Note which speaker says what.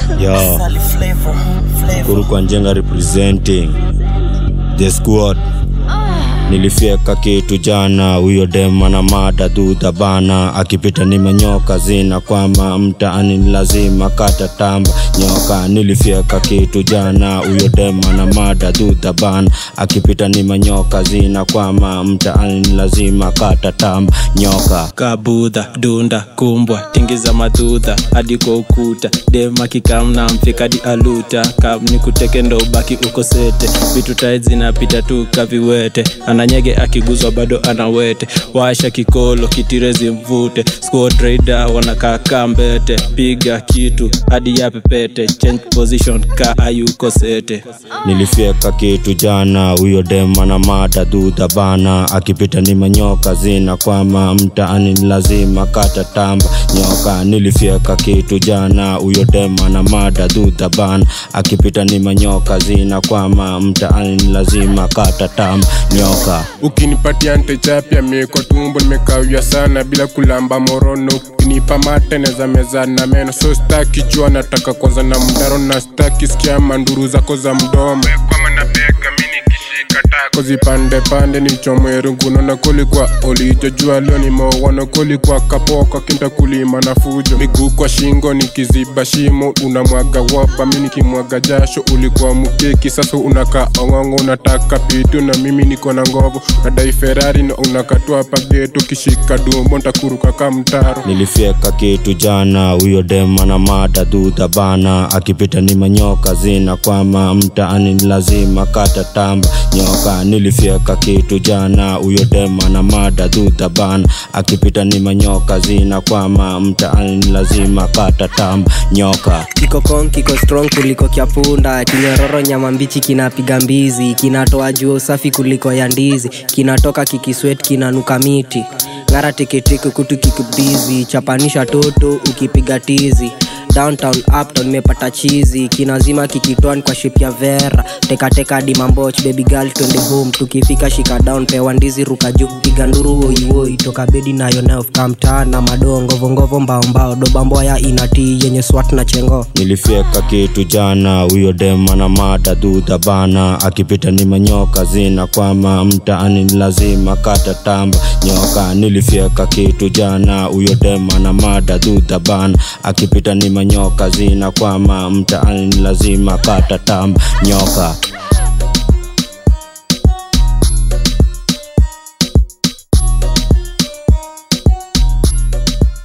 Speaker 1: Yo, Kuru kwa Njenga representing the squad. Nilifyeka kitu jana, huyo dema na mada duda bana. Akipita ni manyoka zina kwama, mtaani ni lazima kata tamba nyoka. Nilifyeka kitu jana, huyo dema na mada duda bana. Akipita ni manyoka zina kwama, mtaani ni lazima kata tamba nyoka.
Speaker 2: Kabudha, dunda, kumbwa, tingiza madudha hadi kwa ukuta. Dema kikamna mfika di aluta, kam ni kuteke ndo baki uko sete. Vitu tight zinapita tu kaviwete, ananyege akiguzwa bado anawete. Washa kikolo kitirezi mvute, squad raider wanakaka mbete. Piga kitu hadi ya pepete, change position ka ayuko sete.
Speaker 1: Nilifyeka kitu jana, huyo dema na mada duda bana. Akipita ni manyoka zina kwama, mtaani ni lazima kata tamba nyoka. Nilifyeka kitu jana, huyo dema na mada duda bana. Akipita ni manyoka zina kwama, mtaani ni lazima kata tamba nyoka.
Speaker 3: Ukinipatia ntechapia mieko tumbo nimekawia sana bila kulamba morono. Ukinipa mate neza meza na meno, so staki jua nataka kwanza na mdaro. Na staki sikia manduru zako za mdomo. Kwa manabeka mini kishika tako zipande pande ni chomwe runguno. Na kuli kwa olijo jua leo ni mawano. Kuli kwa kapoka kinta kulima na fujo. Miguu kwa shingo nikiziba shimo, unamwaga wapa mini kimwaga jasho. Ulikuwa mukeki sasa unaka ongongo, unataka pitu na mimi niko na ngovo. Nadai Ferrari na unakatua pageto, kishika dumbo ntakuruka kama mtaro.
Speaker 1: Nilifyeka kitu jana, huyo dema na mada duda bana. Akipita ni manyoka zina kwama, mtaani ni lazima kata tamba nyoka. Nilifyeka kitu jana, huyo dema na mada duda bana. Akipita ni manyoka zina kwama, mtaani ni lazima kata tamba nyoka.
Speaker 4: Kiko kong, kiko strong kuliko kiapunda. Kinyororo nyama mbichi kinapiga mbizi. Kinatoa jua usafi kuliko ya ndizi. Kinatoka kikisweat kinanuka miti. Ngara tikitiki kutu kikubizi. Chapanisha toto ukipiga tizi. Downtown, uptown, mepata cheesy. Kinazima kikitoan kwa ship ya Vera. Teka di mamboch, baby girl twende home. Tukifika shika down, pewa ndizi ruka juu. Piga nduru woi woi, toka bedi na yonayo fukamta. Na madongo, ngovo mbao mbao. Doba mboya inati, yenye swat na chengo.
Speaker 1: Nilifyeka kitu jana, huyo dema na mada duda bana. Akipita ni manyoka zina kwama, mtaani ni lazima kata tamba nyoka. Nilifyeka kitu jana, huyo dema na mada duda bana. Akipita ni manyoka zina kwama, mtaani ni lazima kata tamba nyoka.